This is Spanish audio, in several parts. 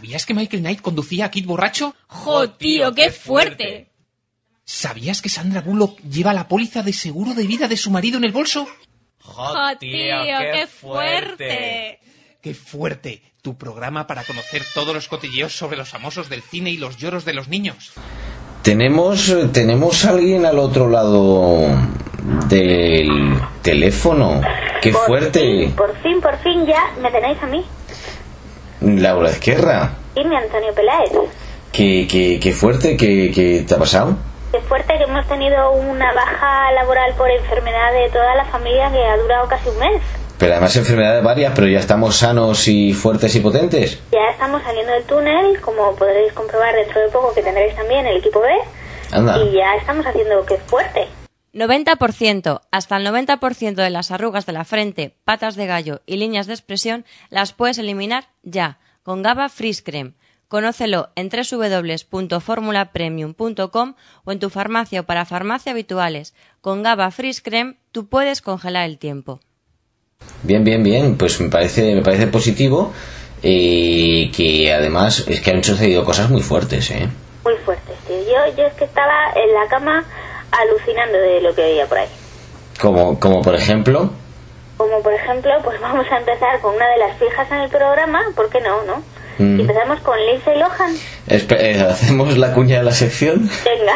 ¿Sabías que Michael Knight conducía a Kid borracho? ¡Jo, tío, qué fuerte! ¿Sabías que Sandra Bullock lleva la póliza de seguro de vida de su marido en el bolso? ¡Jo, tío, qué fuerte! ¡Qué fuerte! Tu programa para conocer todos los cotilleos sobre los famosos del cine y los lloros de los niños. Tenemos a alguien al otro lado del teléfono. ¡Qué fuerte! Por fin ya me tenéis a mí. Laura Ezquerra. Y mi Antonio Peláez. Qué fuerte, ¿qué te ha pasado? Qué fuerte que hemos tenido una baja laboral por enfermedad de toda la familia que ha durado casi un mes. Pero además enfermedades varias, pero ya estamos sanos y fuertes y potentes. Ya estamos saliendo del túnel, como podréis comprobar dentro de poco que tendréis también el equipo B. Anda. Y ya estamos haciendo que fuerte. 90%, hasta el 90% de las arrugas de la frente, patas de gallo y líneas de expresión las puedes eliminar ya, con GABA Freeze Creme. Conócelo en www.formulapremium.com o en tu farmacia o para farmacia habituales. Con GABA Freeze Creme tú puedes congelar el tiempo. Bien, pues me parece positivo, que además es que han sucedido cosas muy fuertes, Muy fuertes, tío. Yo es que estaba en la cama alucinando de lo que veía por ahí. Como por ejemplo. Como por ejemplo, pues vamos a empezar con una de las fijas en el programa, ¿por qué no? Empezamos con Lindsay Lohan. ¿Hacemos la cuña de la sección? Venga.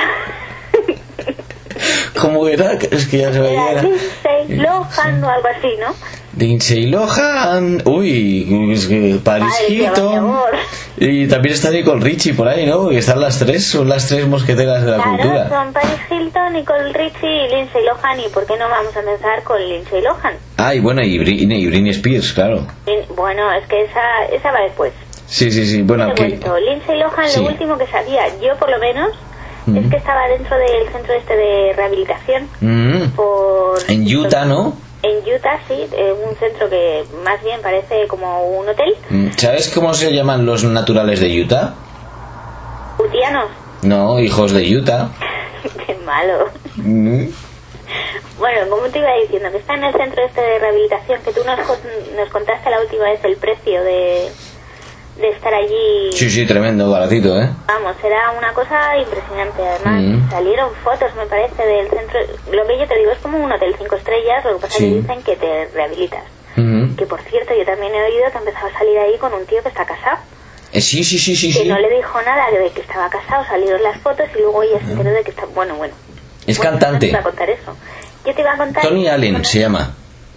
¿Cómo era? Es que ya se veía. Era Lindsay Lohan o algo así, ¿no? Lindsay Lohan. Uy, es que Paris Hilton. Y también está Nicole Richie por ahí, ¿no? Y están son las tres mosqueteras de la cultura. Son Paris Hilton, Nicole Richie y Lindsay Lohan. ¿Y por qué no vamos a empezar con Lindsay Lohan? Y bueno, y Britney Spears, claro. Bueno, es que esa va después. Sí, bueno, te cuento. Lindsay Lohan, sí. Lo último que sabía, yo por lo menos, es que estaba dentro del centro de rehabilitación. En Utah, ¿no? En Utah, sí, un centro que más bien parece como un hotel. ¿Sabes cómo se llaman los naturales de Utah? ¿Utianos? No, hijos de Utah. Qué malo. Bueno, como te iba diciendo, que está en el centro de rehabilitación, que tú nos contaste la última vez el precio de estar allí. Sí, tremendo, baratito, Vamos, era una cosa impresionante. Además, salieron fotos, me parece, del centro. Lo que yo te digo es como un hotel 5 estrellas, lo que pasa es que dicen que te rehabilitas. Que por cierto, yo también he oído que empezaba a salir ahí con un tío que está casado. Sí. Que no le dijo nada de que estaba casado, salieron las fotos y luego ella se enteró de que está... Bueno. Es cantante. Yo te iba a contar eso. Yo te iba a contar... Tony Allen se llama.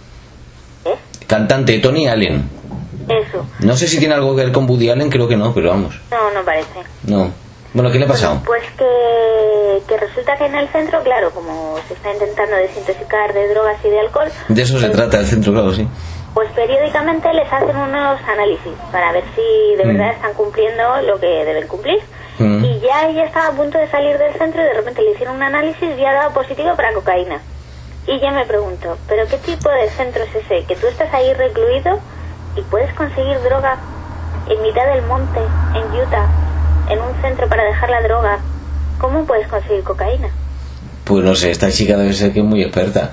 Cantante Tony Allen. Eso. No sé si tiene algo que ver con Woody Allen, creo que no, pero vamos. No parece. No. Bueno, ¿qué le ha pasado? Pues que resulta que en el centro, claro, como se está intentando desintoxicar de drogas y de alcohol... De eso se trata el centro, claro, sí. Pues periódicamente les hacen unos análisis para ver si de verdad están cumpliendo lo que deben cumplir. Y ya ella estaba a punto de salir del centro y de repente le hicieron un análisis y ha dado positivo para cocaína. Y ya me pregunto, ¿pero qué tipo de centro es ese? Que tú estás ahí recluido y puedes conseguir droga en mitad del monte, en Utah, en un centro para dejar la droga. ¿Cómo puedes conseguir cocaína? Pues no sé, esta chica debe ser que es muy experta.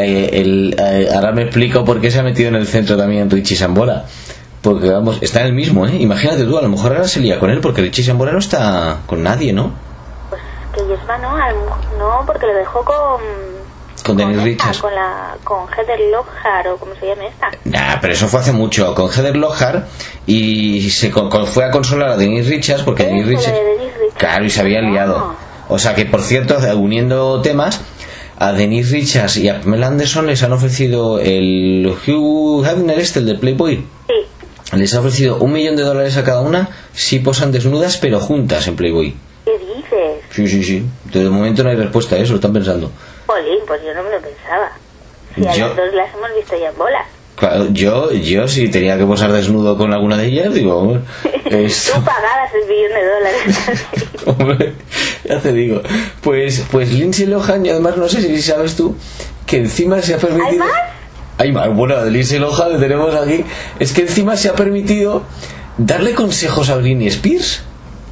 Ahora me explico por qué se ha metido en el centro también Richie Sambora. Porque vamos, está en el mismo, Imagínate tú, a lo mejor ahora se lía con él porque Richie Sambora no está con nadie, ¿no? Pues que Yesma no, porque lo dejó con Denise Richards. Con Heather Locklear o como se llame esta. Pero eso fue hace mucho, con Heather Locklear, y fue a consolar a Denise Richards porque Denise Richards, claro, y se había liado. O sea que, por cierto, uniendo temas, a Denise Richards y a Pamela Anderson les han ofrecido el Hugh Hefner el de Playboy. Sí. Les ha ofrecido $1 millón a cada una si posan desnudas pero juntas en Playboy. ¿Qué dices? Sí. De momento no hay respuesta a eso, lo están pensando. Jolín, pues yo no me lo pensaba. Si a las dos las hemos visto ya en bolas. Claro, yo si tenía que posar desnudo con alguna de ellas, digo, esto... Tú pagabas el $1 millón. Hombre, ya te digo. Pues Lindsay Lohan, y además no sé si sabes tú, que encima se ha permitido... ¿Hay más? Bueno, de Lindsay Lohan que tenemos aquí, es que encima se ha permitido darle consejos a Britney Spears.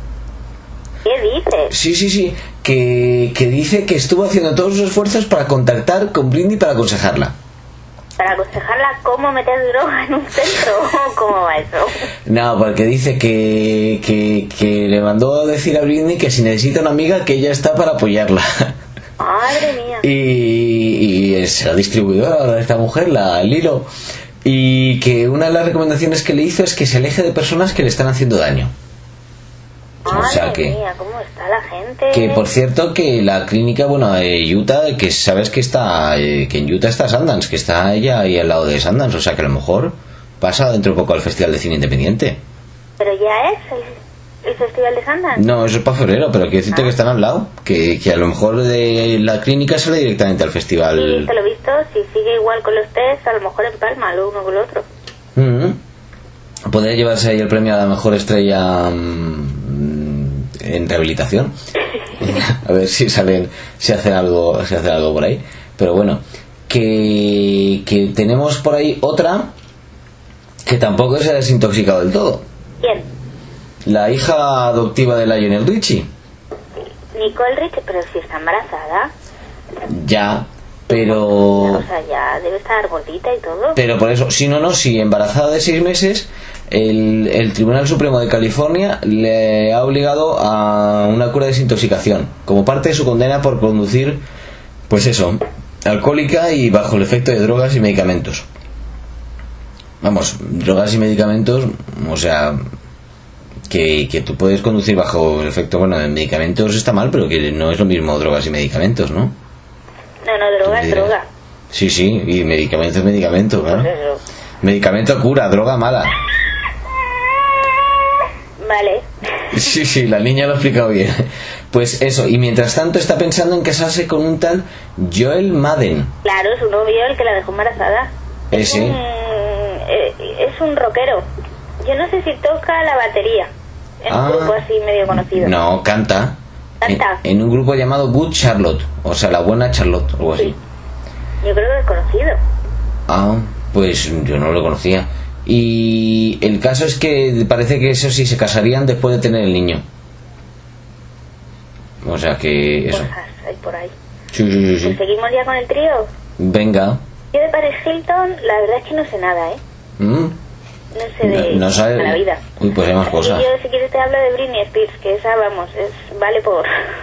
¿Qué dices? Sí, que dice que estuvo haciendo todos sus esfuerzos para contactar con Britney para aconsejarla. para aconsejarla cómo meter droga en un centro o cómo va eso. No, porque dice que le mandó a decir a Britney que si necesita una amiga que ella está para apoyarla. Madre mía. Y es la distribuidora de esta mujer, la Lilo, y que una de las recomendaciones que le hizo es que se aleje de personas que le están haciendo daño. Madre o sea mía, ¿cómo está la gente? Que por cierto que la clínica, bueno, Utah, que sabes que está, que en Utah está Sundance, que está ella ahí al lado de Sundance, o sea que a lo mejor pasa dentro de poco al Festival de Cine Independiente. Pero ya es el Festival de Sundance. No, eso es para febrero, pero quiero decirte que están al lado, que a lo mejor de la clínica sale directamente al festival. Sí, te lo he visto, si sigue igual con los test, a lo mejor empalma lo uno con lo otro. Podría llevarse ahí el premio a la mejor estrella en rehabilitación. A ver si hace algo por ahí. Pero bueno, que tenemos por ahí otra que tampoco se ha desintoxicado del todo. ¿Quién? La hija adoptiva de Lionel Richie. Nicole Richie, pero si está embarazada. Ya, pero... O sea, ya debe estar gordita y todo. Pero por eso, si embarazada de 6 meses, el Tribunal Supremo de California le ha obligado a una cura de desintoxicación, como parte de su condena por conducir, pues eso, alcohólica y bajo el efecto de drogas y medicamentos. Vamos, drogas y medicamentos, o sea... Que tú puedes conducir bajo el efecto, bueno, de medicamentos está mal, pero que no es lo mismo drogas y medicamentos, ¿no? No, droga es droga. Sí, y medicamento es medicamento, claro. Pues eso. Medicamento cura, droga mala. Vale. Sí, la niña lo ha explicado bien. Pues eso, y mientras tanto está pensando en casarse con un tal Joel Madden. Claro, su novio, el que la dejó embarazada. Sí. Es un rockero. Yo no sé si toca la batería. En un grupo así medio conocido. No, canta. En un grupo llamado Good Charlotte. O sea, la buena Charlotte, o algo así. Yo creo que es conocido. Pues yo no lo conocía. Y el caso es que parece que eso sí se casarían después de tener el niño. O sea que eso. Cosas hay por ahí. Sí. Pues seguimos ya con el trío. Venga. Yo de Paris Hilton, la verdad es que no sé nada, No sé de no sabe la vida. Uy, pues hay más cosas. Yo, si quieres, te hablo de Britney Spears, que esa, vamos, vale por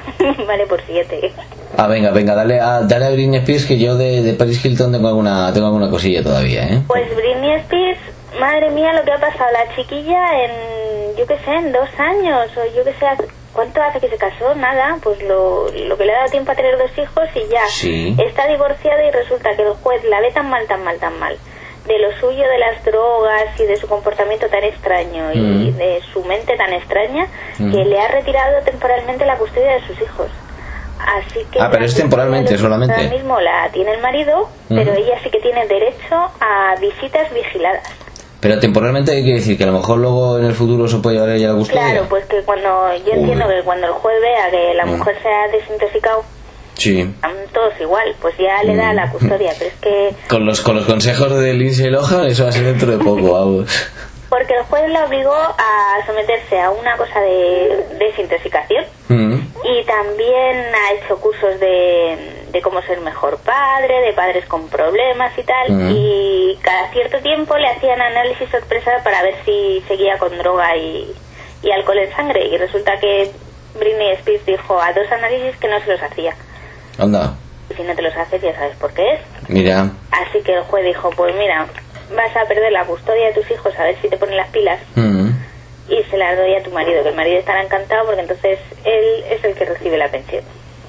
7. Venga, dale a Britney Spears, que yo de Paris Hilton tengo alguna cosilla todavía, Pues Britney Spears, madre mía, lo que ha pasado la chiquilla en 2 años, o yo que sé, ¿cuánto hace que se casó? Nada, pues lo que le ha dado tiempo a tener 2 hijos y ya. Sí. Está divorciada y resulta que el juez la ve tan mal, de lo suyo de las drogas y de su comportamiento tan extraño y de su mente tan extraña, que le ha retirado temporalmente la custodia de sus hijos. Así que pero es temporalmente solamente. Ahora mismo la tiene el marido, pero ella sí que tiene derecho a visitas vigiladas. Pero temporalmente hay que decir que a lo mejor luego en el futuro se puede llevar ella la custodia. Claro, pues que yo entiendo que cuando el juez vea que la mujer se ha desintoxicado, sí, todos igual, pues ya le da la custodia, pero es que... Con los consejos de Lindsay Lohan, eso va a ser dentro de poco, vamos. Porque el juez la obligó a someterse a una cosa de desintoxicación y también ha hecho cursos de cómo ser mejor padre, de padres con problemas y tal, y cada cierto tiempo le hacían análisis sorpresa para ver si seguía con droga y alcohol en sangre, y resulta que Britney Spears dijo a 2 análisis que no se los hacía. Anda. Y si no te los haces ya sabes por qué es. Mira. Así que el juez dijo, pues mira, vas a perder la custodia de tus hijos a ver si te ponen las pilas y se las doy a tu marido, que el marido estará encantado porque entonces él es el que recibe la pensión.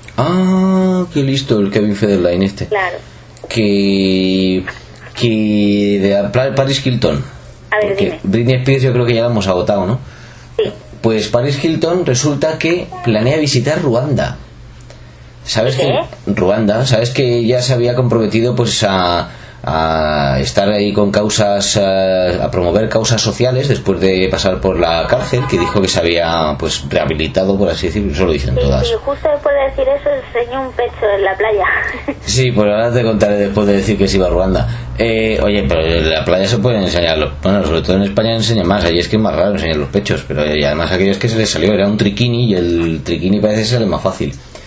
Qué listo el Kevin Federline este. Claro. Que de Paris Hilton. A ver, dime. Britney Spears yo creo que ya la hemos agotado, ¿no? Sí. Pues Paris Hilton resulta que planea visitar Ruanda. ¿Sabes qué? Ruanda, sabes que ella se había comprometido pues a estar ahí con causas, a promover causas sociales después de pasar por la cárcel, que dijo que se había pues rehabilitado, por así decirlo, eso lo dicen todas. Sí, justo después de decir eso enseñó un pecho en la playa. Sí, pues ahora te contaré después de decir que se iba a Ruanda. Oye, pero en la playa se pueden enseñar, bueno, sobre todo en España enseñan más, allí es que es más raro enseñar los pechos, pero y además aquellos que se les salió era un triquini y el triquini parece ser el más fácil.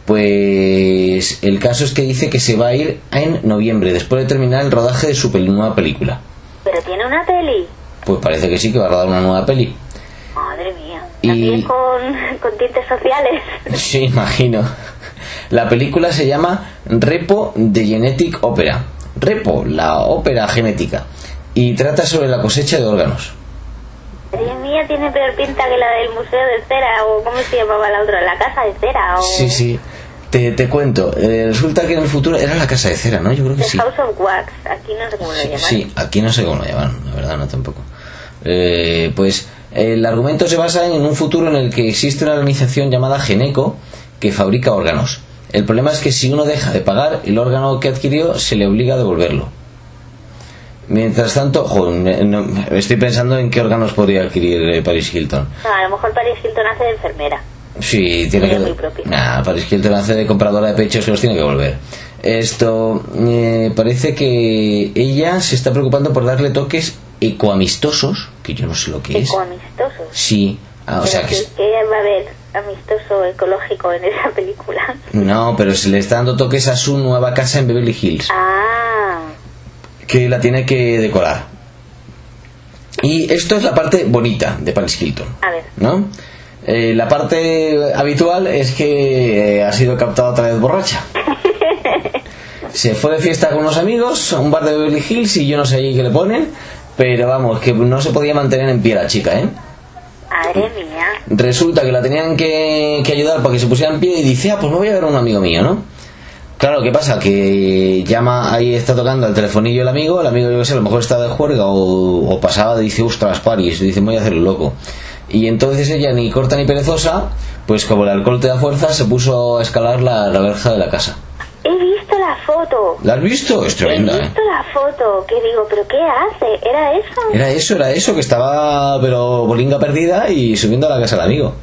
Pues el caso es que dice que se va a ir en noviembre, después de terminar el rodaje de su nueva película. ¿Pero tiene una peli? Pues parece que sí, que va a rodar una nueva peli. Madre mía. ¿Y con tintes sociales? Sí, imagino. La película se llama Repo de Genetic Opera. Repo, la ópera genética. Y trata sobre la cosecha de órganos. Madre mía, tiene peor pinta que la del Museo de Cera, o ¿cómo se llamaba la otra? La Casa de Cera, o... Sí. Te cuento. Resulta que en el futuro era la Casa de Cera, ¿no? Yo creo que The sí. House of Wax. Aquí no sé cómo lo llaman. Sí, aquí no sé cómo lo llaman, la verdad, no tampoco. Pues el argumento se basa en un futuro en el que existe una organización llamada Geneco que fabrica órganos. El problema es que si uno deja de pagar, el órgano que adquirió se le obliga a devolverlo. Mientras tanto, estoy pensando en qué órganos podría adquirir Paris Hilton. No, a lo mejor Paris Hilton hace de enfermera. Sí, tiene que... Paris Hilton hace de compradora de pechos que los tiene que volver. Esto, parece que ella se está preocupando por darle toques ecoamistosos, que yo no sé lo que es. ¿Ecoamistosos? Sí. O sea que... ¿Qué va a haber amistoso ecológico en esa película? No, pero se le está dando toques a su nueva casa en Beverly Hills. Que la tiene que decorar. Y esto es la parte bonita de Paris Hilton. A ver. ¿No? La parte habitual es que ha sido captada otra vez borracha. Se fue de fiesta con unos amigos a un bar de Beverly Hills y yo no sé allí qué le ponen, pero vamos, que no se podía mantener en pie la chica, ¿eh? Madre mía. Resulta que la tenían que ayudar para que se pusiera en pie y dice, pues me voy a ver a un amigo mío, ¿no? Claro, ¿qué pasa? Que llama, ahí está tocando el telefonillo el amigo yo que sé, a lo mejor está de juerga o pasaba, dice, ostras, Paris, dice, voy a hacerlo loco. Y entonces ella, ni corta ni perezosa, pues como el alcohol te da fuerza, se puso a escalar la verja de la casa. He visto la foto. ¿La has visto? Es tremenda, He visto la foto, que digo, ¿pero qué hace? ¿Era eso? Que estaba, pero bolinga perdida y subiendo a la casa del amigo.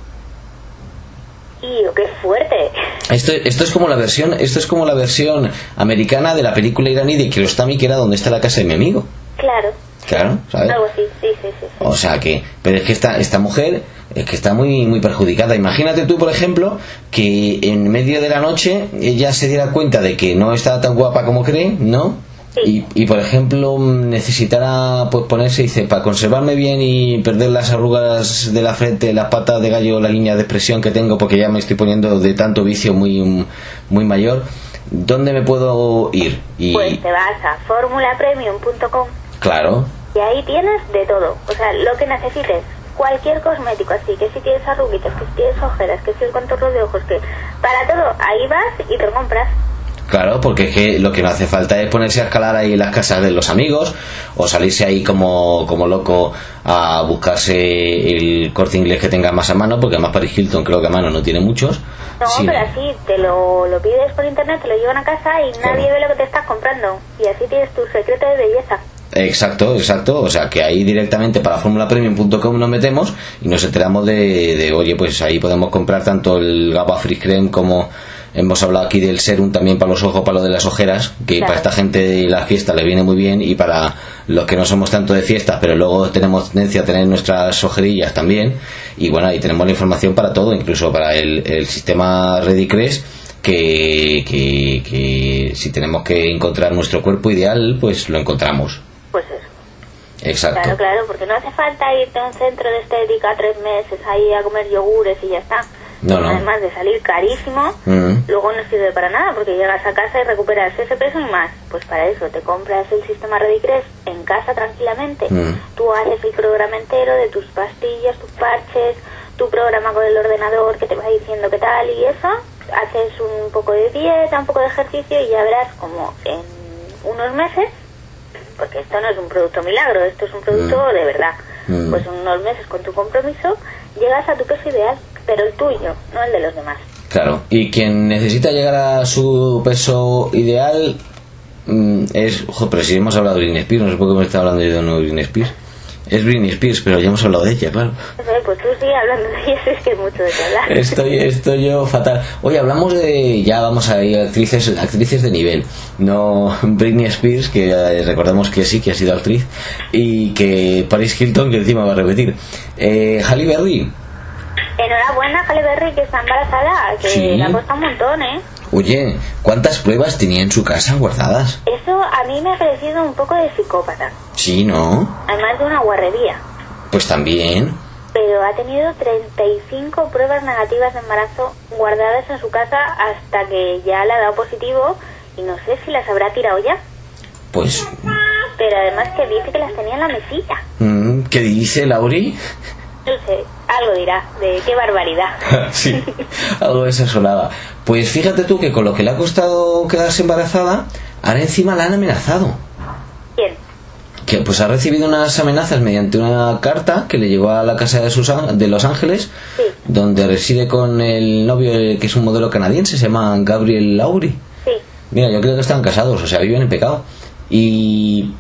¡Tío, qué fuerte! Esto es como la versión americana de la película iraní de Kiarostami, que era Donde está la casa de mi amigo. Claro, ¿sabes? Algo así, sí. O sea que, pero es que esta mujer es que está muy muy perjudicada. Imagínate tú, por ejemplo, que en medio de la noche ella se diera cuenta de que no estaba tan guapa como cree, ¿no? Sí. Y por ejemplo necesitara pues ponerse, dice, para conservarme bien y perder las arrugas de la frente, las patas de gallo, la línea de expresión que tengo, porque ya me estoy poniendo de tanto vicio muy mayor, ¿dónde me puedo ir? Pues te vas a formulapremium.com. Claro. Y ahí tienes de todo, o sea, lo que necesites, cualquier cosmético así, que si tienes arruguitas, que si tienes ojeras, que si el contorno de ojos, que para todo, ahí vas y te lo compras. Claro, porque es que lo que no hace falta es ponerse a escalar ahí en las casas de los amigos o salirse ahí como loco a buscarse el Corte Inglés que tenga más a mano, porque además Paris Hilton creo que a mano no tiene muchos. No, pero así te lo pides por internet, te lo llevan a casa y nadie ve lo que te estás comprando. Y así tienes tu secreto de belleza. Exacto, o sea que ahí directamente para formulapremium.com nos metemos y nos enteramos de oye, pues ahí podemos comprar tanto el GABA Freeze Creme como hemos hablado aquí del serum también para los ojos, para lo de las ojeras, que claro, para esta gente de la fiesta le viene muy bien, y para los que no somos tanto de fiestas pero luego tenemos tendencia a tener nuestras ojerillas también. Y bueno, ahí tenemos la información para todo, incluso para el sistema Redicres, que si tenemos que encontrar nuestro cuerpo ideal, pues lo encontramos. Pues eso. Exacto. Claro, porque no hace falta irte a un centro de estética 3 meses ahí a comer yogures y ya está. No. Además de salir carísimo, luego no sirve para nada, porque llegas a casa y recuperas ese peso y más. Pues para eso te compras el sistema Redicres en casa tranquilamente. Tú haces el programa entero de tus pastillas, tus parches, tu programa con el ordenador que te va diciendo qué tal y eso. Haces un poco de dieta, un poco de ejercicio y ya verás como en unos meses, porque esto no es un producto milagro, esto es un producto de verdad, pues en unos meses con tu compromiso llegas a tu peso ideal, pero el tuyo, no el de los demás. Claro, y quien necesita llegar a su peso ideal es... pero si hemos hablado de Britney Spears, no sé por qué me está hablando yo de nuevo Britney Spears. Es Britney Spears, pero ya hemos hablado de ella, claro. Pues tú sigue hablando de ella, es que hay mucho de qué hablar. Estoy yo fatal. Oye, hablamos de... Ya vamos a ir actrices de nivel. No Britney Spears, que recordemos que sí, que ha sido actriz. Y que Paris Hilton, que encima va a repetir. Halle Berry. Enhorabuena, Halle Berry, que está embarazada, que Sí. le ha costado un montón, ¿eh? Oye, ¿cuántas pruebas tenía en su casa guardadas? Eso a mí me ha parecido un poco de psicópata. Sí, ¿no? Además de una guarrería. Pues también. Pero ha tenido 35 pruebas negativas de embarazo guardadas en su casa hasta que ya le ha dado positivo y no sé si las habrá tirado ya. Pues, Pero además que dice que las tenía en la mesilla. ¿qué dice Lauri? No sé, algo dirá, de qué barbaridad. Sí, algo de eso sonaba. Pues fíjate tú que con lo que le ha costado quedarse embarazada, ahora encima la han amenazado. ¿Quién? Que pues ha recibido unas amenazas mediante una carta que le llegó a la casa de Los Ángeles, Sí. donde reside con el novio, que es un modelo canadiense, se llama Gabriel Lauri. Sí. Mira, yo creo que están casados, o sea, viven en pecado. Y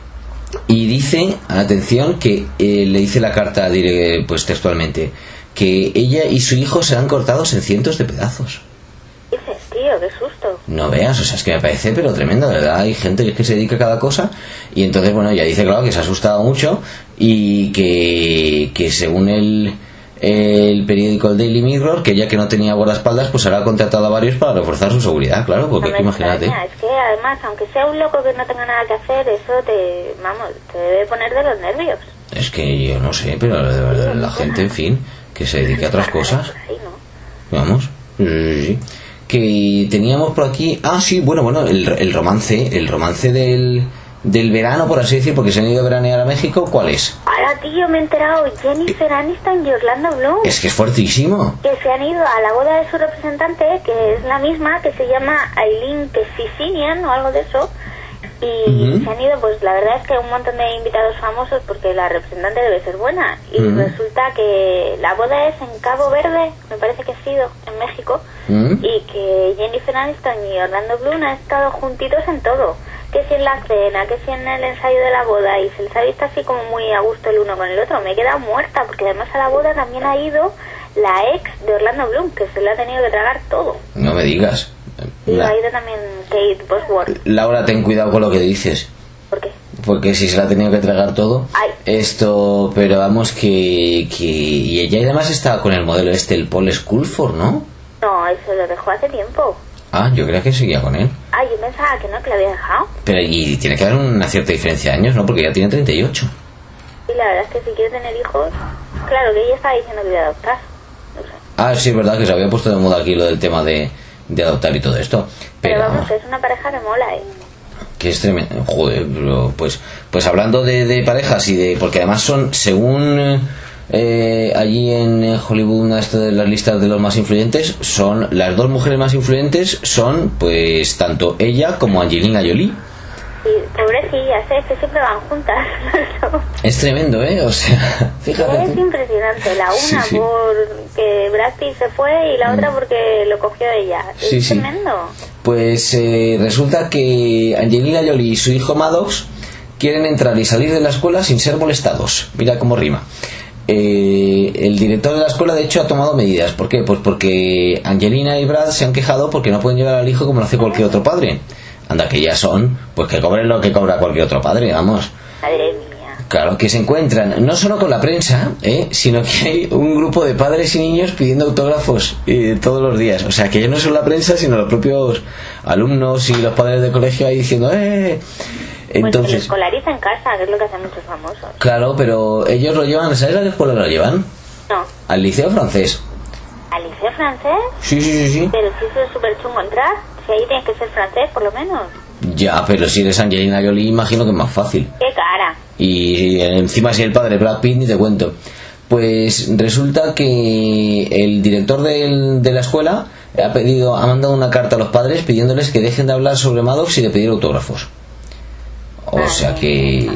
dice, atención, que le dice la carta, pues textualmente, que ella y su hijo serán cortados en cientos de pedazos. ¿Qué dices, tío? Qué susto. No veas, o sea, es que me parece pero tremendo, de verdad. Hay gente que se dedica a cada cosa y entonces, bueno, ella dice, claro, que se ha asustado mucho y que según el periódico el Daily Mirror, que ella que no tenía guardaespaldas, pues habrá contratado a varios para reforzar su seguridad, claro, porque No me imagínate. extraña, es que además, aunque sea un loco que no tenga nada que hacer, eso te debe poner de los nervios. Es que yo no sé, pero de verdad, la gente, en fin, que se dedique a otras cosas. Sí, ¿no? Vamos. Sí. Que teníamos por aquí, sí, bueno, el romance del verano, por así decir, porque se han ido a veranear a México, ¿cuál es? Ahora, tío, me he enterado, Jennifer Aniston y Orlando Bloom, Es que es fuertísimo. que se han ido a la boda de su representante, que es la misma, que se llama Aileen Kesisinian o algo de eso, y se han ido, pues la verdad es que un montón de invitados famosos, porque la representante debe ser buena, y resulta que la boda es en Cabo Verde, me parece que ha sido, en México, y que Jennifer Aniston y Orlando Bloom han estado juntitos en todo, que si en la cena, que si en el ensayo de la boda, y se les ha visto así como muy a gusto el uno con el otro. Me he quedado muerta, porque además a la boda también ha ido la ex de Orlando Bloom, que se le ha tenido que tragar todo. No me digas. Y ha ido también Kate Bosworth. Laura, ten cuidado con lo que dices, ¿Por qué? porque si se la ha tenido que tragar todo, Ay. esto, pero vamos y ella además estaba con el modelo el Paul Sculford, ¿no? No, eso lo dejó hace tiempo. Yo creía que seguía con él. Yo pensaba que no, que lo había dejado. Pero y tiene que haber una cierta diferencia de años, ¿no? Porque ya tiene 38. Y la verdad es que si quiere tener hijos, claro, que ella estaba diciendo que iba a adoptar. No sé. Sí, es verdad que se había puesto de moda aquí lo del tema de adoptar y todo esto. Pero vamos, es una pareja que mola, Que es tremendo. Joder, pero pues hablando de parejas y de... Porque además son, según allí en Hollywood, una de las listas de los más influyentes, son las dos mujeres más influyentes, son pues tanto ella como Angelina Jolie. Y pobrecillas, que siempre van juntas. Es tremendo, o sea, fíjate. Es impresionante, la una Sí. porque Brad Pitt se fue y la otra porque lo cogió ella. Sí, Es sí. tremendo. Pues resulta que Angelina Jolie y su hijo Maddox quieren entrar y salir de la escuela sin ser molestados. Mira cómo rima. El director de la escuela de hecho ha tomado medidas. ¿Por qué? Pues porque Angelina y Brad se han quejado porque no pueden llevar al hijo como lo hace cualquier otro padre. Anda, que ya son, pues que cobren lo que cobra cualquier otro padre, vamos. Madre mía. Claro, que se encuentran no solo con la prensa, sino que hay un grupo de padres y niños pidiendo autógrafos todos los días. O sea, que ya no son la prensa, sino los propios alumnos y los padres del colegio ahí diciendo Pues que lo Entonces, escolariza en casa, que es lo que hacen muchos famosos. claro, pero ellos lo llevan, ¿sabes a qué escuela lo llevan? No. Al liceo francés. ¿Al liceo francés? Sí. Pero si eso es súper chungo entrar, si ahí tienes que ser francés por lo menos. Ya, pero si eres Angelina Jolie, imagino que es más fácil. ¡Qué cara! Y encima si el padre Brad Pitt, ni te cuento. Pues resulta que el director de la escuela ha mandado una carta a los padres pidiéndoles que dejen de hablar sobre Maddox y de pedir autógrafos. O sea que...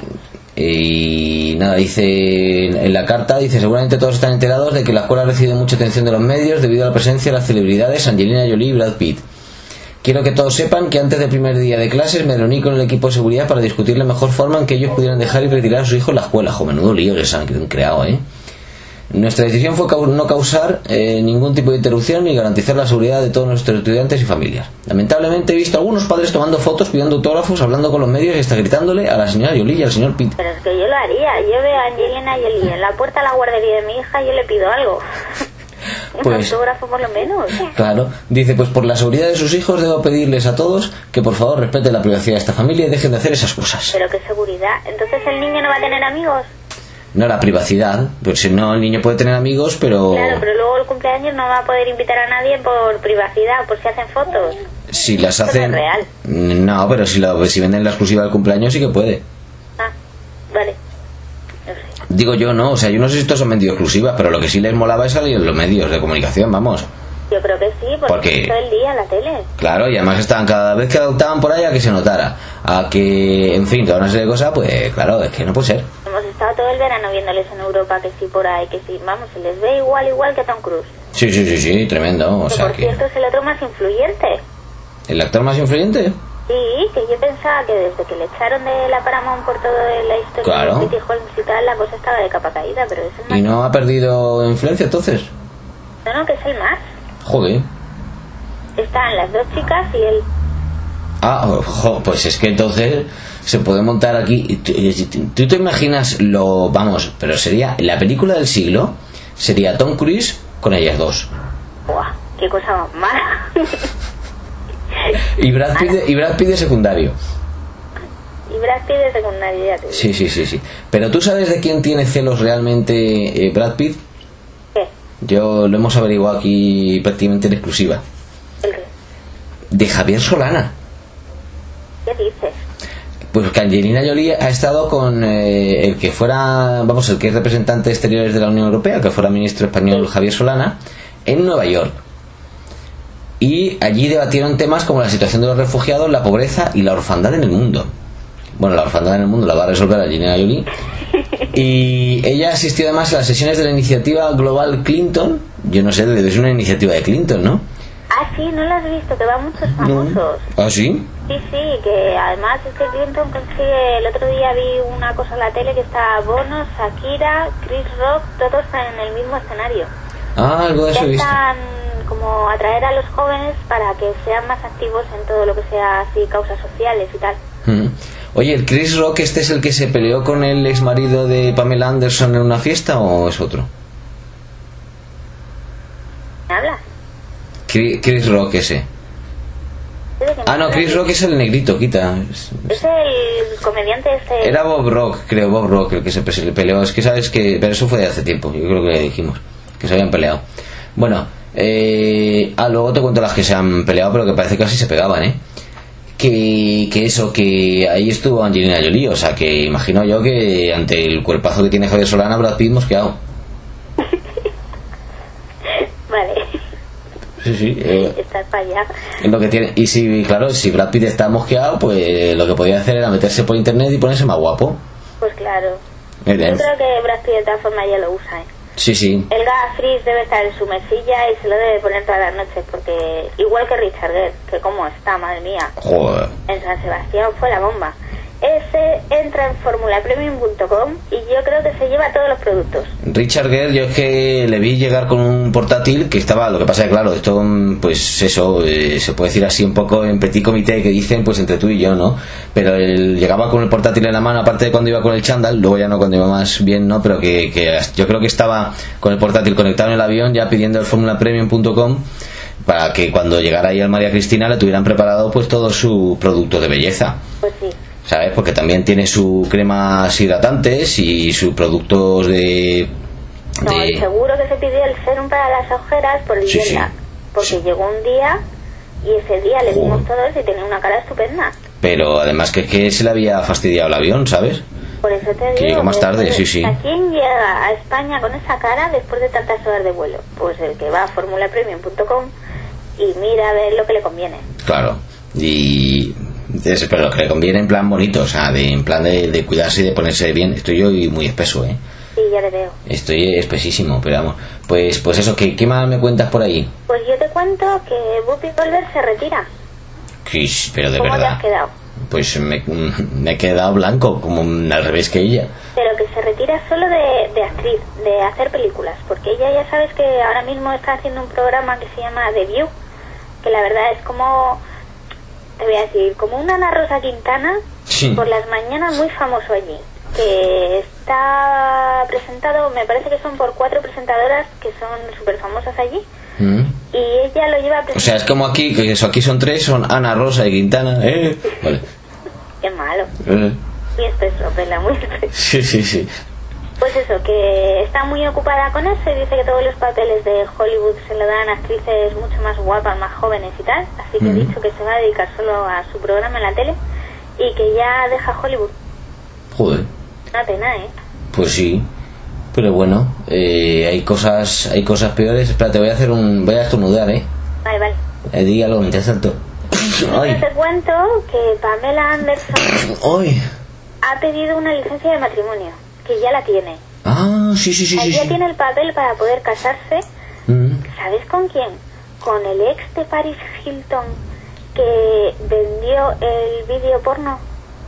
Y nada, dice en la carta, dice: seguramente todos están enterados de que la escuela ha recibido mucha atención de los medios debido a la presencia de las celebridades Angelina Jolie y Brad Pitt. Quiero que todos sepan que antes del primer día de clases me reuní con el equipo de seguridad para discutir la mejor forma en que ellos pudieran dejar y retirar a sus hijos de la escuela. Jo, menudo lío que se han creado, Nuestra decisión fue no causar ningún tipo de interrupción y garantizar la seguridad de todos nuestros estudiantes y familias. Lamentablemente he visto a algunos padres tomando fotos, pidiendo autógrafos, hablando con los medios y hasta gritándole a la señora Jolie y al señor Pitt. Pero es que yo lo haría. Yo veo a Angelina Jolie en la puerta de la guardería de mi hija y yo le pido algo. Un autógrafo por lo menos. Claro, dice, pues por la seguridad de sus hijos debo pedirles a todos que por favor respeten la privacidad de esta familia y dejen de hacer esas cosas. Pero qué seguridad. Entonces el niño no va a tener amigos. No, la privacidad, pues si no, el niño puede tener amigos, pero... Claro, pero luego el cumpleaños no va a poder invitar a nadie por privacidad, por si hacen fotos. Si las hacen... No es real. No, pero si venden la exclusiva del cumpleaños sí que puede. Ah, vale. No sé. Digo yo, no, o sea, yo no sé si estos son vendido exclusivas, pero lo que sí les molaba es salir en los medios de comunicación, vamos. Yo creo que sí, porque todo el día en la tele. Claro, y además estaban cada vez que adoptaban por ahí a que se notara, a que, en fin, toda una serie de cosas, pues claro, es que no puede ser. Hemos estado todo el verano viéndoles en Europa, que sí por ahí, que sí, vamos, se les ve igual que Tom Cruise. Sí, tremendo, o sea por cierto es el otro más influyente. ¿El actor más influyente? Sí, que yo pensaba que desde que le echaron de la Paramount por toda la historia claro. de Pretty Holmes y tal, la cosa estaba de capa caída, pero es el más... ¿Y no ha perdido influencia entonces? No, que es el más. Joder. Están las dos chicas y él. Pues es que entonces se puede montar aquí. ¿Tú te imaginas vamos, pero sería la película del siglo? Sería Tom Cruise con ellas dos. Buah, qué cosa más mala. y Brad Pitt de secundario. Y Brad Pitt de secundario, ya te digo. Sí. Pero ¿tú sabes de quién tiene celos realmente Brad Pitt? ¿Qué? Yo lo hemos averiguado aquí prácticamente en exclusiva. ¿El qué? De Javier Solana. ¿Qué dices? Pues que Angelina Jolie ha estado con el que es representante de Exteriores de la Unión Europea, que fuera ministro español Javier Solana, en Nueva York. Y allí debatieron temas como la situación de los refugiados, la pobreza y la orfandad en el mundo. Bueno, la orfandad en el mundo la va a resolver Angelina Jolie. Y ella asistió además a las sesiones de la iniciativa Global Clinton. Yo no sé, es una iniciativa de Clinton, ¿no? Ah, sí, no lo has visto, que van muchos famosos. ¿Ah, sí? Sí, que además es que Clinton consigue... El otro día vi una cosa en la tele que está Bono, Shakira, Chris Rock, todos están en el mismo escenario. Ah, algo de eso he visto. Están como atraer a los jóvenes para que sean más activos en todo lo que sea así, causas sociales y tal. Oye, ¿el Chris Rock este es el que se peleó con el ex marido de Pamela Anderson en una fiesta o es otro? ¿Me hablas? Chris Rock ese. No, Chris Rock es el negrito, quita. Es el comediante este. Era Bob Rock el que se peleó. Es que sabes que... Pero eso fue de hace tiempo, yo creo que le dijimos que se habían peleado. Bueno, luego te cuento las que se han peleado, pero que parece que casi se pegaban, que ahí estuvo Angelina Jolie, o sea que imagino yo que ante el cuerpazo que tiene Javier Solana, Brad Pitt mosqueado. Vale. Sí. Estás para allá. Es lo que tiene. Y si Brad Pitt está mosqueado, pues lo que podía hacer era meterse por internet y ponerse más guapo. Pues claro. Yo creo que Brad Pitt de todas formas ya lo usa, Sí. El Gafris debe estar en su mesilla y se lo debe poner todas las noches, porque igual que Richard Gere, que como está, madre mía. Joder. En San Sebastián fue la bomba. Ese entra en formulapremium.com y yo creo que se lleva todos los productos. Richard Gere, yo es que le vi llegar con un portátil que estaba, lo que pasa es que claro, esto pues eso, se puede decir así un poco en petit comité que dicen pues entre tú y yo, ¿no? Pero él llegaba con el portátil en la mano, aparte de cuando iba con el chándal, luego ya no, cuando iba más bien, ¿no? Pero que yo creo que estaba con el portátil conectado en el avión ya pidiendo el formulapremium.com para que cuando llegara ahí al María Cristina le tuvieran preparado pues todo su producto de belleza. Pues sí. ¿Sabes? Porque también tiene sus cremas hidratantes y sus productos de... seguro que se pidió el serum para las ojeras por el jet lag. Porque llegó un día y ese día le vimos todos y tenía una cara estupenda. Pero además que se le había fastidiado el avión, ¿sabes? Por eso te digo... Que llegó más tarde, sí. ¿A quién llega a España con esa cara después de tantas horas de vuelo? Pues el que va a formulapremium.com y mira a ver lo que le conviene. Claro. Pero lo que le conviene en plan bonito, o sea, en plan de cuidarse y de ponerse bien. Estoy yo muy espeso, Sí, ya te veo. Estoy espesísimo, pero vamos. Pues eso, ¿qué más me cuentas por ahí? Pues yo te cuento que Whoopi Goldberg se retira. Pero de ¿Cómo verdad. te has quedado? Pues me he quedado blanco, como al revés que ella. Pero que se retira solo de actriz, de hacer películas, porque ella ya sabes que ahora mismo está haciendo un programa que se llama The View, que la verdad es como, te voy a decir, como una Ana Rosa Quintana, Sí. por las mañanas, muy famoso allí, que está presentado, me parece que son por 4 presentadoras que son súper famosas allí, y ella lo lleva presentando. O sea, es como aquí, que eso, aquí son 3, son Ana, Rosa y Quintana. Vale. Qué malo. Muy espeso, Pela, muy espeso. Sí. Pues eso, que está muy ocupada con eso y dice que todos los papeles de Hollywood se lo dan a actrices mucho más guapas, más jóvenes y tal. Así que ha dicho que se va a dedicar solo a su programa en la tele y que ya deja Hollywood. Joder. Una pena, ¿eh? Pues sí. Pero bueno, hay cosas peores. Espérate, voy a estornudar, Vale. Di algo mientras tanto. Yo te cuento que Pamela Anderson ¡Ay! ha pedido una licencia de matrimonio, que ya la tiene. Ah, sí. Ella tiene el papel para poder casarse. ¿Sabes con quién? Con el ex de Paris Hilton, que vendió el vídeo porno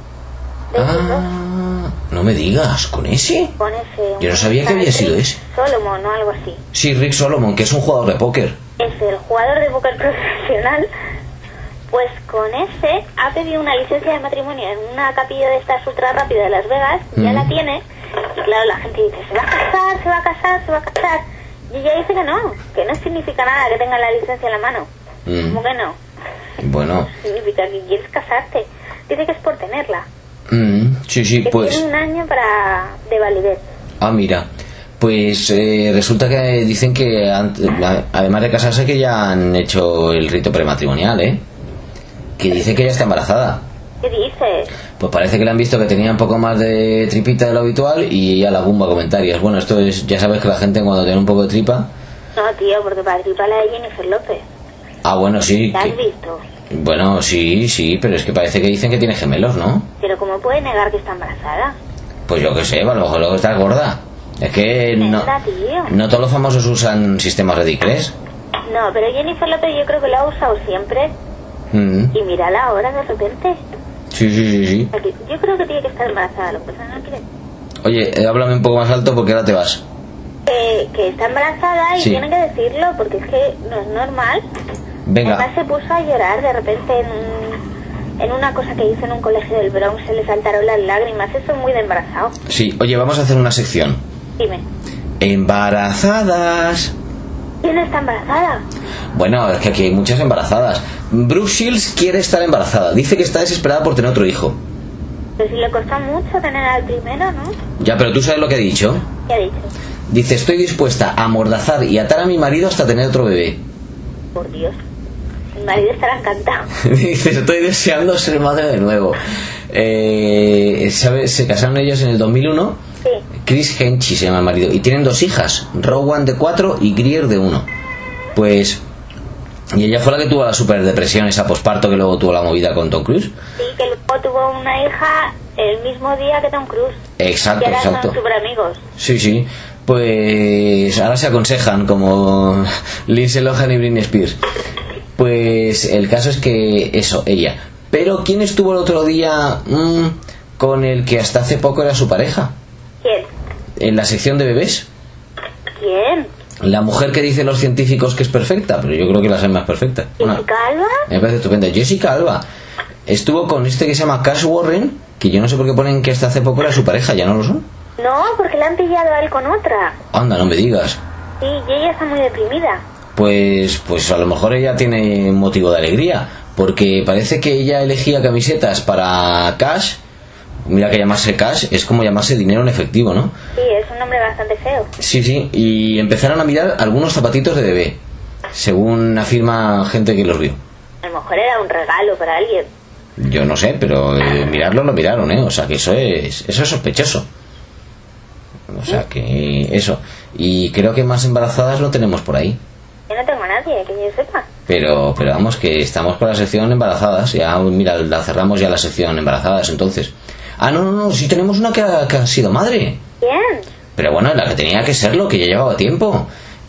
de ellos dos. No me digas, ¿con ese? Con ese. Yo no sabía que había sido ese. Solomon o algo así. Sí, Rick Solomon, que es un jugador de póker. Es el jugador de póker profesional. Pues con ese ha pedido una licencia de matrimonio en una capilla de estas ultra rápida de Las Vegas. Ya la tiene. Y claro, la gente dice, se va a casar. Y ella dice que no significa nada que tenga la licencia en la mano. ¿Cómo que no? Bueno. Significa que quieres casarte. Dice que es por tenerla. Sí, que pues. Tiene un año de validez. Ah, mira. Pues resulta que dicen que además de casarse que ya han hecho el rito prematrimonial, que dice que ya está embarazada. ¿Qué dices? Pues parece que le han visto que tenía un poco más de tripita de lo habitual y ya la bomba comentarios. Bueno, esto es, ya sabes que la gente cuando tiene un poco de tripa. No, tío, porque para tripa la de Jennifer López. Ah, bueno, sí. ¿La has visto? Bueno, sí, pero es que parece que dicen que tiene gemelos, ¿no? Pero ¿cómo puede negar que está embarazada? Pues yo qué sé, a lo mejor luego está gorda. Es que no todos los famosos usan sistemas ridículos. No, pero Jennifer López yo creo que lo ha usado siempre. Y mírala ahora de repente. Sí. Yo creo que tiene que estar embarazada, lo que pasa no quiere. Oye, háblame un poco más alto porque ahora te vas. Que está embarazada y tiene que decirlo porque es que no es normal. Venga. Además se puso a llorar de repente en una cosa que hizo en un colegio del Bronx, se le saltaron las lágrimas. Eso es muy de embarazado. Sí, oye, vamos a hacer una sección. Dime. Embarazadas. ¿Quién está embarazada? Bueno, es que aquí hay muchas embarazadas. Brooke Shields quiere estar embarazada. Dice que está desesperada por tener otro hijo. Pero si le costó mucho tener al primero, ¿no? Ya, pero tú sabes lo que ha dicho. ¿Qué ha dicho? Dice, estoy dispuesta a amordazar y atar a mi marido hasta tener otro bebé. Por Dios. Mi marido estará encantado. Dice, estoy deseando ser madre de nuevo. ¿Sabes? Se casaron ellos en el 2001. Sí. Chris Henchy se llama el marido. Y tienen 2 hijas. Rowan de 4 y Greer de 1. Pues... Y ella fue la que tuvo la superdepresión, esa posparto que luego tuvo la movida con Tom Cruise. Sí, que luego tuvo una hija el mismo día que Tom Cruise. Exacto, y ahora exacto. son súper amigos. Sí. Pues ahora se aconsejan como Lindsay Lohan y Britney Spears. Pues el caso es que eso, ella. Pero ¿quién estuvo el otro día con el que hasta hace poco era su pareja? ¿Quién? En la sección de bebés. ¿Quién? La mujer que dicen los científicos que es perfecta, pero yo creo que la es más perfecta. ¿Jessica Alba? Me parece estupenda. Jessica Alba estuvo con este que se llama Cash Warren, que yo no sé por qué ponen que hasta hace poco era su pareja, ¿ya no lo son? No, porque le han pillado a él con otra. Anda, no me digas. Sí, y ella está muy deprimida. Pues a lo mejor ella tiene un motivo de alegría, porque parece que ella elegía camisetas para Cash. Mira que llamarse Cash es como llamarse dinero en efectivo, ¿no? Sí, es un nombre bastante feo. Sí, y empezaron a mirar algunos zapatitos de bebé, según afirma gente que los vio. A lo mejor era un regalo para alguien. Yo no sé, pero mirarlo lo miraron, O sea que eso es sospechoso. O sea que eso. Y creo que más embarazadas no tenemos por ahí. Yo no tengo a nadie, que yo sepa. Pero vamos, que estamos con la sección embarazadas. Ya, mira, la cerramos ya la sección embarazadas, entonces. Ah, no, sí tenemos una que ha sido madre. ¿Quién? Pero bueno, la que tenía que serlo, que ya llevaba tiempo.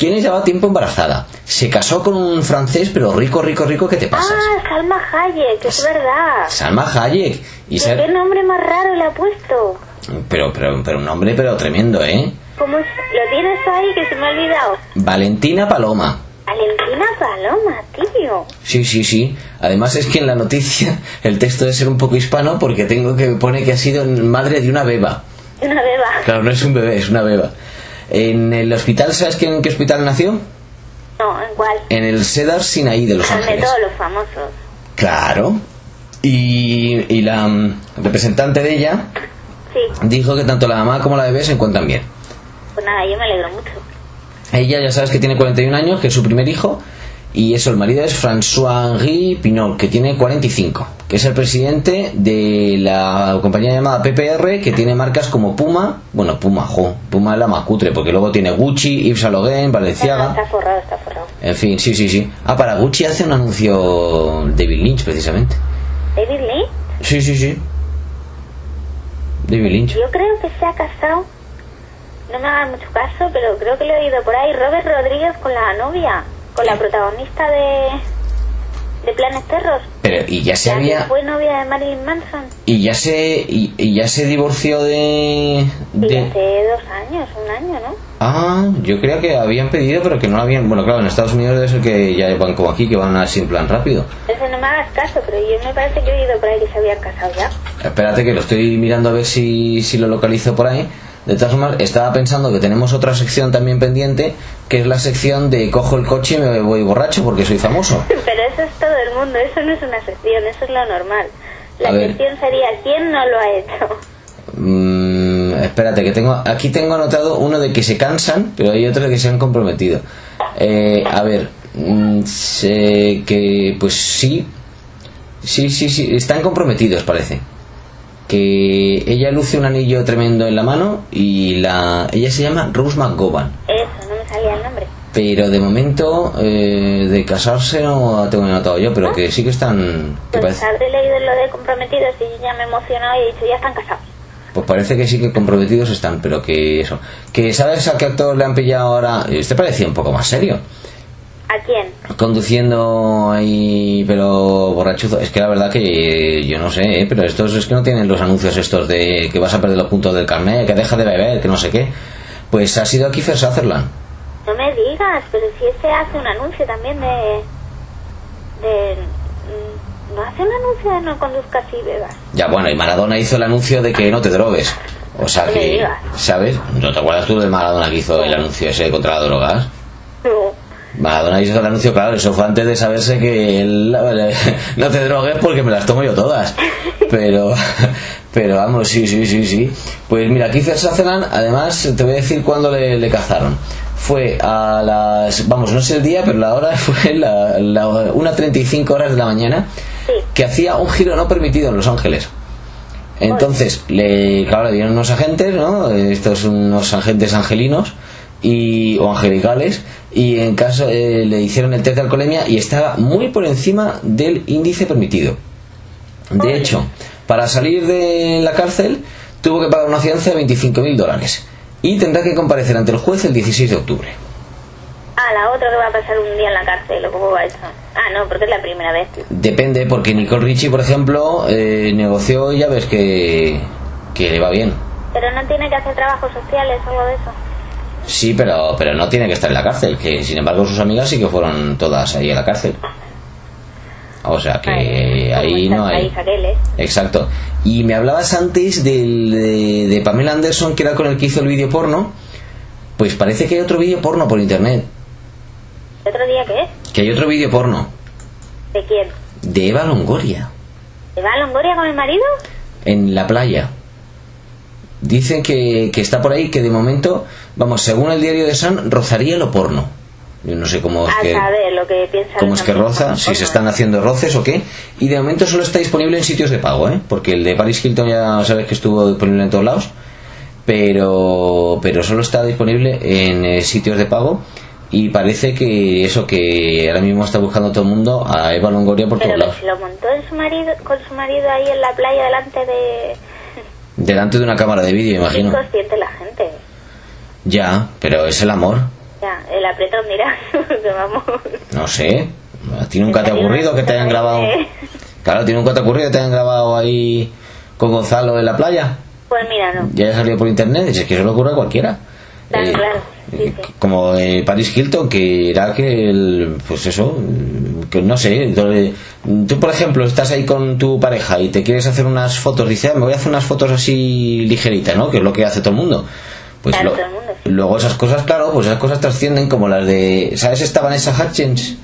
¿Quién llevaba tiempo embarazada? Se casó con un francés, pero rico, ¿qué te pasas? Ah, Salma Hayek, es verdad. Salma Hayek. ¿Qué nombre más raro le ha puesto? Pero un nombre tremendo, ¿eh? ¿Cómo es? ¿Lo tienes ahí que se me ha olvidado? Valentina Paloma. Valentina Paloma, tío. Sí. Además es que en la noticia el texto debe ser un poco hispano porque pone que ha sido madre de una beba. Una beba. Claro, no es un bebé, es una beba. En el hospital, ¿sabes en qué hospital nació? No, ¿en cuál? En el Cedar Sinai de Los Ángeles. De todos los famosos. Claro. Y la representante de ella dijo que tanto la mamá como la bebé se encuentran bien. Pues nada, yo me alegro mucho. Ella ya sabes que tiene 41 años, que es su primer hijo, y eso, el marido es François-Henri Pinault, que tiene 45, que es el presidente de la compañía llamada PPR, que tiene marcas como Puma, Puma es la más cutre, porque luego tiene Gucci, Yves Saint Laurent, Balenciaga. Está forrado. En fin, sí. Para Gucci hace un anuncio David Lynch, precisamente. ¿David Lynch? Sí. David Lynch. Yo creo que se ha casado, no me hagan mucho caso, pero creo que lo he oído por ahí, Robert Rodríguez con la novia, con la protagonista de Planes Terros. Pero y ya se la había... que fue novia de Marilyn Manson. Y ya se divorció de... Sí, hace 2 años, 1 año, ¿no? Ah, yo creía que habían pedido, pero que no lo habían... Bueno, claro, en Estados Unidos debe ser que ya van como aquí, que van así en plan rápido. Eso no me hagas caso, pero yo me parece que he oído por ahí que se habían casado ya. Espérate que lo estoy mirando a ver si lo localizo por ahí. De todas formas, estaba pensando que tenemos otra sección también pendiente, que es la sección de cojo el coche y me voy borracho porque soy famoso. Pero eso es todo el mundo, eso no es una sección, eso es lo normal. La sección sería ¿quién no lo ha hecho? Espérate, que aquí tengo anotado uno de que se cansan, pero hay otro de que se han comprometido. Que pues sí, están comprometidos, parece. Que ella luce un anillo tremendo en la mano y ella se llama Rose McGowan. Eso, no me salía el nombre. Pero de momento de casarse no tengo anotado yo, pero que sí que están... Pues habré leído lo de comprometidos y ya me he emocionado y he dicho, ya están casados. Pues parece que sí que comprometidos están, pero que eso... Que ¿sabes a qué actor le han pillado ahora? Este parecía un poco más serio. ¿A quién? Conduciendo ahí, pero borrachuzo. Es que la verdad que yo no sé, pero estos es que no tienen los anuncios estos de que vas a perder los puntos del carnet, que deja de beber, que no sé qué. Pues ha sido Kiefer Sutherland. No me digas, pero si ese hace un anuncio también de no hace un anuncio de no conduzcas y bebas. Ya, bueno, y Maradona hizo el anuncio de que no te drogues. O sea no que, ¿sabes? ¿No te acuerdas tú de Maradona que hizo el anuncio ese contra las drogas? No. Maradona hizo el anuncio, claro, eso fue antes de saberse que él, no te drogues porque me las tomo yo todas. Pero vamos, sí. Pues mira, Kiefer Sutherland, además, te voy a decir cuándo le cazaron. Fue a las, vamos, no sé el día, pero la hora fue 1:35 horas de la mañana, que hacía un giro no permitido en Los Ángeles. Entonces, le dieron unos agentes, ¿no? Estos son unos agentes angelinos o angelicales, y en caso le hicieron el test de alcoholemia y estaba muy por encima del índice permitido. De hecho, para salir de la cárcel tuvo que pagar una fianza de $25.000 y tendrá que comparecer ante el juez el 16 de octubre. La otra que va a pasar un día en la cárcel, ¿o cómo va eso? No, porque es la primera vez. Depende, porque Nicole Richie, por ejemplo, negoció y ya ves que le va bien. Pero no tiene que hacer trabajos sociales o algo de eso. Sí, pero no tiene que estar en la cárcel, que sin embargo sus amigas sí que fueron todas ahí a la cárcel. O sea que ahí no hay. Exacto. Y me hablabas antes de Pamela Anderson, que era con el que hizo el vídeo porno. Pues parece que hay otro vídeo porno por internet. ¿Otro día qué? Que hay otro vídeo porno. ¿De quién? De Eva Longoria. ¿Eva Longoria con el marido? En la playa. Dicen que está por ahí, que de momento, vamos, según el diario de Sun, rozaría lo porno. Yo no sé cómo es que roza, si se están haciendo roces o qué. Y de momento solo está disponible en sitios de pago, porque el de Paris Hilton ya sabes que estuvo disponible en todos lados, pero solo está disponible en sitios de pago. Y parece que que ahora mismo está buscando todo el mundo a Eva Longoria por todos lados. Pero lo montó con su marido ahí en la playa delante de una cámara de vídeo, imagino. Es consciente la gente. Ya, pero es el amor. Ya, el apretón, mira, que vamos. No sé, ¿a ti nunca te ha ocurrido que te hayan grabado? Claro, ¿a ti nunca te ha ocurrido que te hayan grabado ahí con Gonzalo en la playa? Pues mira, no. Ya haya salido por internet, es que eso le ocurre a cualquiera. Claro, sí. Como Paris Hilton, que era que pues eso, que no sé, tú por ejemplo estás ahí con tu pareja y te quieres hacer unas fotos, dices, me voy a hacer unas fotos así ligeritas, ¿no? Que es lo que hace todo el mundo. Pues claro, todo el mundo, sí. Luego esas cosas, claro, pues esas cosas trascienden como las de, ¿sabes esta Vanessa Hudgens?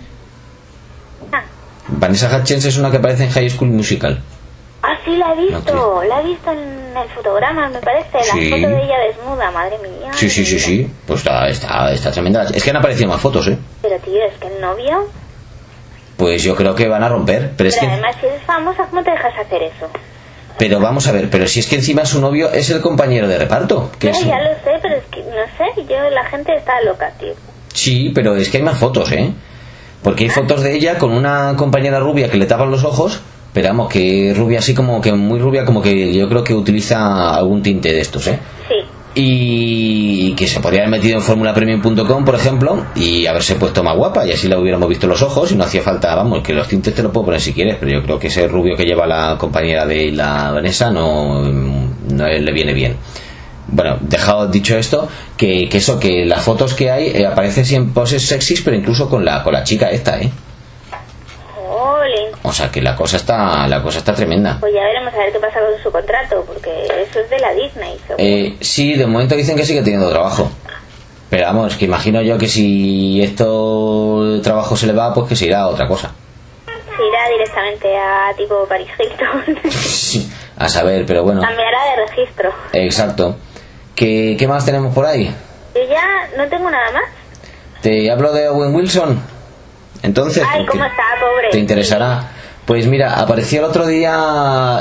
Vanessa Hudgens es una que aparece en High School Musical. Ah, sí, la he visto, la he visto en el fotograma, me parece, la Sí. foto de ella desnuda, madre mía. Sí. Pues está tremenda. Es que han aparecido más fotos, ¿eh? Pero tío, es que el novio... Pues yo creo que van a romper. Pero es que... además, si eres famosa, ¿cómo te dejas hacer eso? Pero vamos a ver, pero si es que encima su novio es el compañero de reparto. Que Sí, es... ya lo sé, pero es que, no sé, la gente está loca, tío. Sí, pero es que hay más fotos, ¿eh? Porque hay fotos de ella con una compañera rubia que le tapan los ojos, pero vamos, que rubia así como que muy rubia, como que yo creo que utiliza algún tinte de estos, ¿eh? Sí. Y que se podría haber metido en formulapremium.com, por ejemplo, y haberse puesto más guapa, y así la hubiéramos visto los ojos y no hacía falta, vamos, que los tintes te lo puedo poner si quieres, pero yo creo que ese rubio que lleva la compañera de la Vanessa no le viene bien. Bueno, dejado dicho esto, que eso, que las fotos que hay aparecen siempre poses sexys, pero incluso con la chica esta, Jolín. o sea que la cosa está tremenda. Pues ya veremos a ver qué pasa con su contrato, porque eso es de la Disney, seguro. Sí, de momento dicen que sigue teniendo trabajo, pero vamos, que imagino yo que si esto de trabajo se le va, pues que se irá a otra cosa. Se irá directamente a tipo Paris Hilton. Sí, a saber, pero bueno. Cambiará de registro. Exacto. ¿Qué más tenemos por ahí? Yo ya no tengo nada más. Te hablo de Owen Wilson. Entonces, Ay, ¿cómo está, pobre? te interesará. Pues mira, apareció el otro día,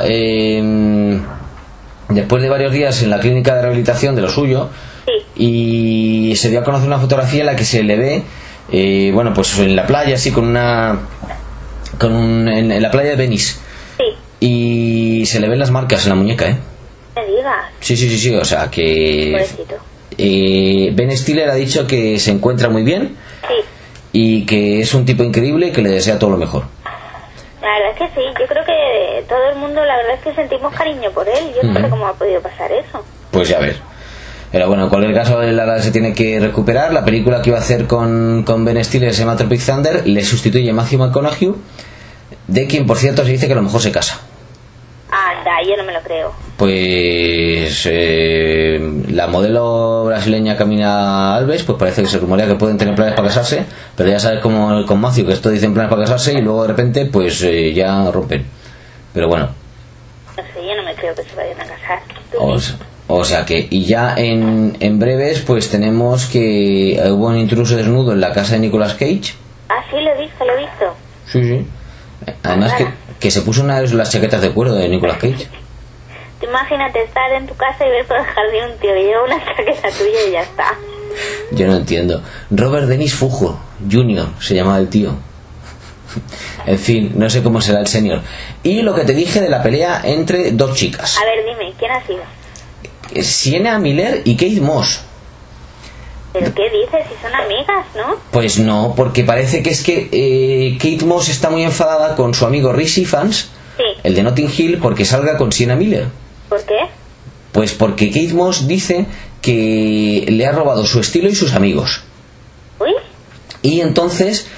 después de varios días en la clínica de rehabilitación de lo suyo, Sí. y se dio a conocer una fotografía en la que se le ve, bueno, pues en la playa, así con en la playa de Venice, Sí. y se le ven las marcas en la muñeca, ¿eh? Me digas. Sí, o sea que Pobrecito. Ben Stiller ha dicho que se encuentra muy bien Sí. y que es un tipo increíble y que le desea todo lo mejor. La verdad es que sí, yo creo que todo el mundo, la verdad es que sentimos cariño por él. Yo no sé cómo ha podido pasar eso. Pues ya ves. Pero bueno, en cualquier caso él ahora se tiene que recuperar. La película que iba a hacer con Ben Stiller se llama Tropic Thunder, le sustituye Matthew McConaughey, de quien por cierto se dice que a lo mejor se casa. Anda, yo no me lo creo. Pues la modelo brasileña Camila Alves, pues parece que se rumorea que pueden tener planes para casarse, pero ya sabes como con Matthew, que esto dicen planes para casarse y luego de repente pues ya rompen. Pero bueno, No sé, yo no me creo que se vayan a casar. ¿Tú sí? o sea que, y ya en breves pues tenemos que hubo un intruso desnudo en la casa de Nicolas Cage. Ah, sí, lo he visto, lo he visto. Sí. Además que se puso una de las chaquetas de cuero de Nicolas Cage. Tú imagínate estar en tu casa y ver por el jardín un tío que lleva una chaqueta tuya y ya está. Yo no entiendo. Robert Denis Fujo Jr. se llamaba el tío. En fin, no sé cómo será el señor. Y lo que te dije de la pelea entre dos chicas, A ver, dime, ¿quién ha sido? Sienna Miller y Kate Moss. ¿Pero qué dices? Si son amigas, ¿no? Pues no, porque parece que es que Kate Moss está muy enfadada con su amigo Rhys Ifans, Sí. el de Notting Hill, porque salga con Sienna Miller. ¿Por qué? Pues porque Kate Moss dice que le ha robado su estilo y sus amigos. Uy, Y entonces,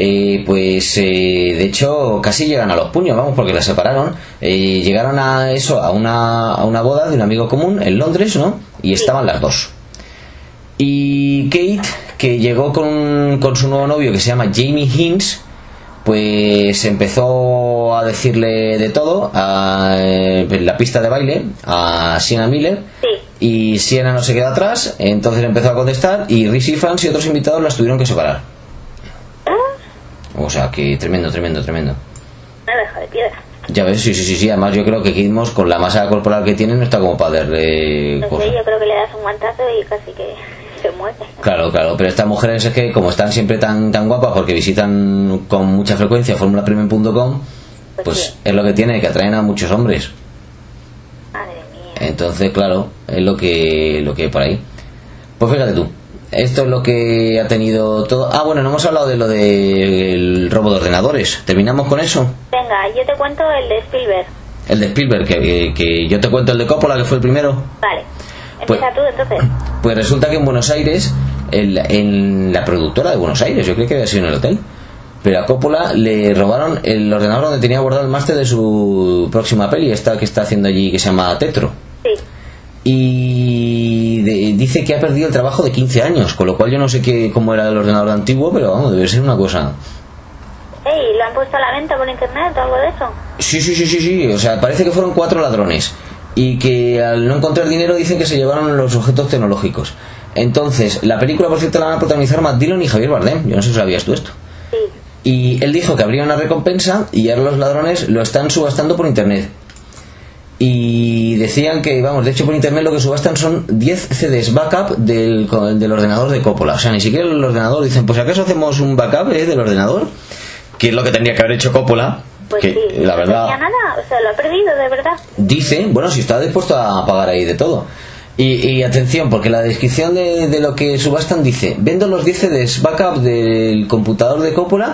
de hecho, casi llegan a los puños, vamos, porque la separaron. Llegaron a eso, a una boda de un amigo común en Londres, ¿no? Y estaban las dos. Y Kate, que llegó con su nuevo novio que se llama Jamie Hinds, pues empezó a decirle de todo en la pista de baile a Sienna Miller. sí. Y Sienna no se quedó atrás, entonces empezó a contestar y Rhys Ifans y otros invitados las tuvieron que separar. O sea que tremendo. Una deja de piedra. Ya ves, sí. Además yo creo que Kate Moss, con la masa corporal que tiene, no está como para darle No cosas. sé, yo creo que le das un guantazo y casi que se muere. Claro, pero estas mujeres es que como están siempre tan guapas porque visitan con mucha frecuencia formulapremium.com, pues sí. es lo que tiene, que atraen a muchos hombres. Madre mía. Entonces, claro, es lo que hay por ahí. Pues fíjate tú. esto es lo que ha tenido todo. Ah, bueno, no hemos hablado de lo del robo de ordenadores. ¿Terminamos con eso? Venga, yo te cuento el de Spielberg. El de Spielberg, que yo te cuento el de Coppola, que fue el primero. Vale, empieza tú entonces. Pues resulta que en Buenos Aires, en la productora de Buenos Aires, yo creo que había sido en el hotel, pero a Coppola le robaron el ordenador donde tenía guardado el máster de su próxima peli, esta que está haciendo allí, que se llama Tetro. Sí. Y dice que ha perdido el trabajo de 15 años, con lo cual yo no sé cómo era el ordenador antiguo, pero vamos, debe ser una cosa. Ey, ¿lo han puesto a la venta por internet o algo de eso? Sí, o sea, parece que fueron 4 ladrones y que al no encontrar dinero dicen que se llevaron los objetos tecnológicos. Entonces, la película, por cierto, la van a protagonizar Matt Dillon y Javier Bardem. Yo no sé si sabías tú esto. Sí. Y él dijo que habría una recompensa y ahora los ladrones lo están subastando por internet. Y decían que, vamos, de hecho por internet lo que subastan son 10 CDs backup del ordenador de Coppola. O sea, ni siquiera el ordenador. Dicen, pues ¿acaso hacemos un backup del ordenador? Que es lo que tendría que haber hecho Coppola. Pues que, sí, la verdad, no tenía nada, o sea, lo ha perdido, de verdad. Dice, bueno, si está dispuesto a pagar ahí de todo. Y atención, porque la descripción de lo que subastan dice: vendo los 10 CDs backup del computador de Coppola.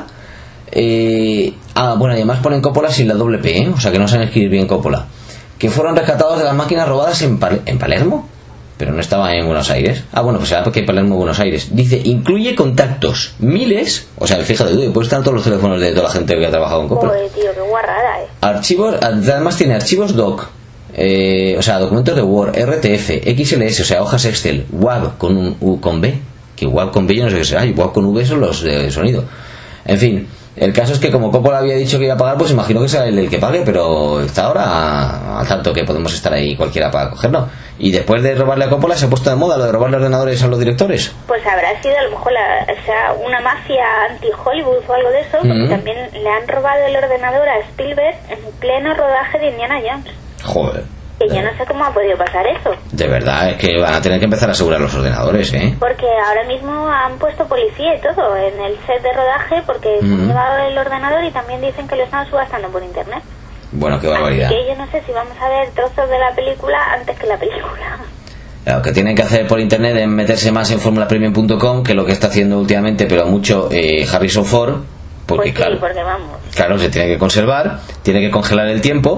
Bueno, y además ponen Coppola sin la doble P, o sea que no saben escribir bien Coppola. Que fueron rescatados de las máquinas robadas en Palermo, pero no estaba en Buenos Aires. Bueno, pues será porque hay Palermo, Buenos Aires. Dice, incluye contactos, miles, o sea, fíjate tú, puede estar todos los teléfonos de toda la gente que ha trabajado en Coppola. Joder, tío, qué guarrada, Archivos, además tiene archivos doc, o sea, documentos de Word, RTF, XLS, o sea, hojas Excel, WAV con un U con B, que WAV con B yo no sé qué será, y WAV con V son los de sonido. En fin, el caso es que como Coppola había dicho que iba a pagar, pues imagino que será el que pague, pero está ahora al tanto que podemos estar ahí cualquiera para cogerlo. Y después de robarle a Coppola se ha puesto de moda lo de robarle ordenadores a los directores. Pues habrá sido a lo mejor una mafia anti-Hollywood o algo de eso, porque también le han robado el ordenador a Spielberg en pleno rodaje de Indiana Jones. Joder. Que yo no sé cómo ha podido pasar eso. De verdad, es que van a tener que empezar a asegurar los ordenadores, ¿eh? Porque ahora mismo han puesto policía y todo en el set de rodaje porque se han llevado el ordenador y también dicen que lo están subastando por internet. Bueno, qué barbaridad. Así que yo no sé si vamos a ver trozos de la película antes que la película. Lo que tienen que hacer por internet es meterse más en formulapremium.com, que es lo que está haciendo últimamente, pero mucho Harrison Ford, porque pues sí, porque vamos. Claro, se tiene que conservar, tiene que congelar el tiempo.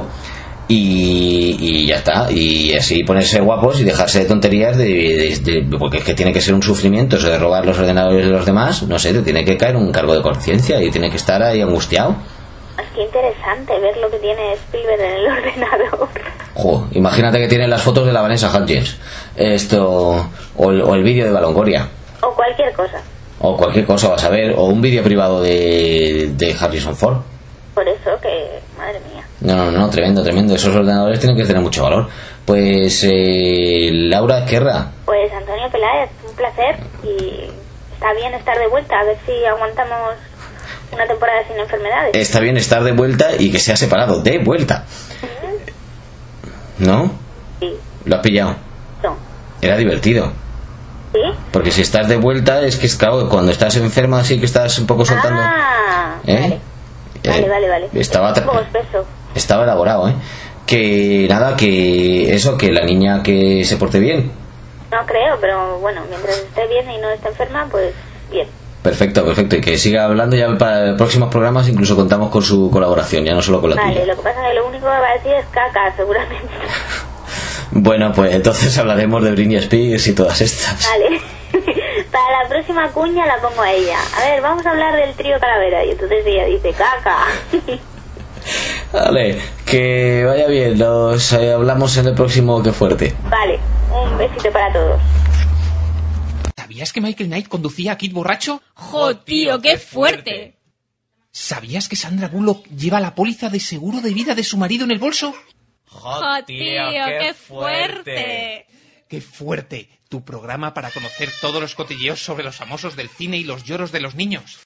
Y ya está, y así ponerse guapos y dejarse de tonterías porque es que tiene que ser un sufrimiento eso de robar los ordenadores de los demás, no sé, te tiene que caer un cargo de conciencia y tiene que estar ahí angustiado. Es que interesante ver lo que tiene Spielberg en el ordenador. Imagínate que tiene las fotos de la Vanessa Hudgens, o el vídeo de Balongoria. O cualquier cosa. O cualquier cosa vas a ver, o un vídeo privado de Harrison Ford. Por eso que, madre mía. No, tremendo. Esos ordenadores tienen que tener mucho valor. Pues, Laura Esquerra. Pues, Antonio Peláez, un placer. Y está bien estar de vuelta, a ver si aguantamos una temporada sin enfermedades. Está bien estar de vuelta y que sea separado, de vuelta. ¿No? Sí. ¿Lo has pillado? No. Era divertido. ¿Sí? Porque si estás de vuelta, es que, claro, cuando estás enferma, así que estás un poco soltando. Vale. Vale. Estaba elaborado, que nada, que eso, que la niña que se porte bien. No creo, pero bueno, mientras esté bien y no esté enferma, pues bien. Perfecto, y que siga hablando ya para próximos programas, incluso contamos con su colaboración, ya no solo con la tuya. Vale, lo que pasa es que lo único que va a decir es caca, seguramente. Bueno, pues entonces hablaremos de Britney Spears y todas estas. Vale. Para la próxima cuña la pongo a ella. A ver, vamos a hablar del trío Calavera. Y entonces ella dice caca. Vale, que vaya bien. Nos hablamos en el próximo Qué Fuerte. Vale, un besito para todos. ¿Sabías que Michael Knight conducía a Kid borracho? ¡Jo, tío, qué fuerte! ¿Sabías que Sandra Bullock lleva la póliza de seguro de vida de su marido en el bolso? ¡Jo, tío, qué fuerte! ¡Qué fuerte! Tu programa para conocer todos los cotilleos sobre los famosos del cine y los lloros de los niños.